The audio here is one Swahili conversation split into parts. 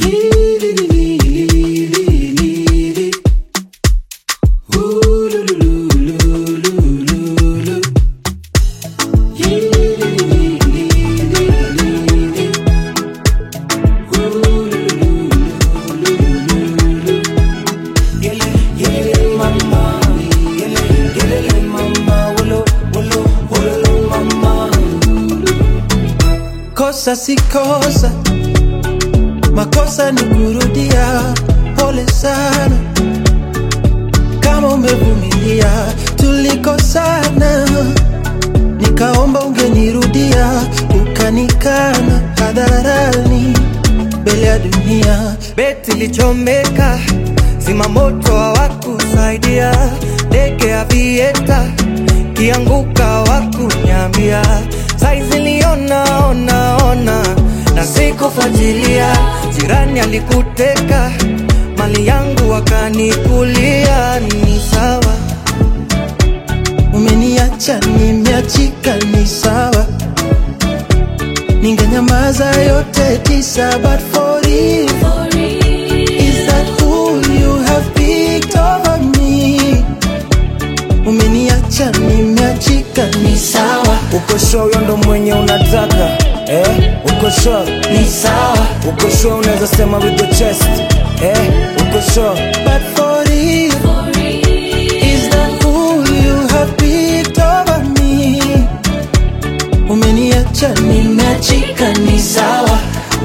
Kosa si kosa, makosa ni kurudia. Pole sana kama umevumilia. Tulikosana, nikaomba ungenirudia, ukanikana hadharani mbele ya dunia. Beti lichomeka, zima moto hawakusaidia. Ndege ya vieta, kianguka hawakunyambia. Saizi liona, na sikufuatilia. Jirani alikuteka, mali yangu wakanikulia. Ni sawa, umeniacha nimeachika, ni sawa. Ningenyamaza yote tisa, but for you, is that who you have picked over me? Umeniacha nimeachika, ni sawa. Uko sure ndo mwenye unataka? Uko sure? Ni sawa. Uko sure unaweza sema with the chest? Uko sure? But for you, is that who you have picked over me? Umeniacha nimeachika, ni sawa.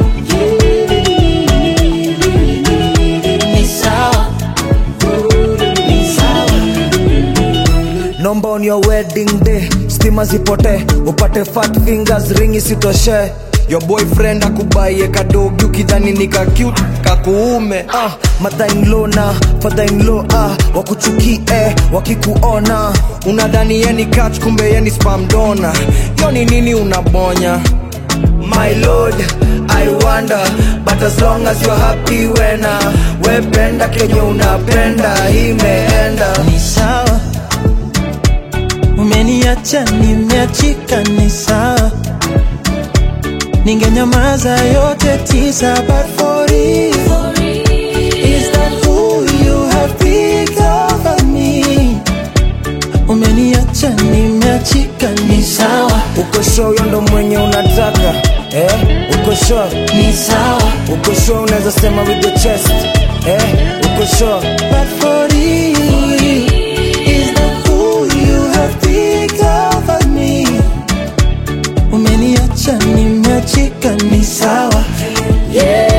Ni sawa. Ni sawa. Nomba on your wedding day, stima zipote, upate fat fingers, ring isitoshe. Your boyfriend akubaye kadogi ukidhani nika cute kakuume. Mother-in-law na father-in-law wakuchukie wakikuona. Unadhani yeni catch kumbe yeni spam donor. Yoni nini unabonya? My lord, I wonder, but as long as you're happy wena wependa kenye unapenda imeenda. Ni sawa. Umeniacha nimeachika, ni sawa. Ningenyamaza yote tisa, but for you, is that who you have picked over me? Umeniacha nimeachika, ni sawa. Uko sure ndo mwenye unataka? Uko sure? Ni sawa. Uko sure unaweza sema with the chest? Uko sure? But for you, is that who you have picked over me? Umeniacha nimeachika, ni sawa.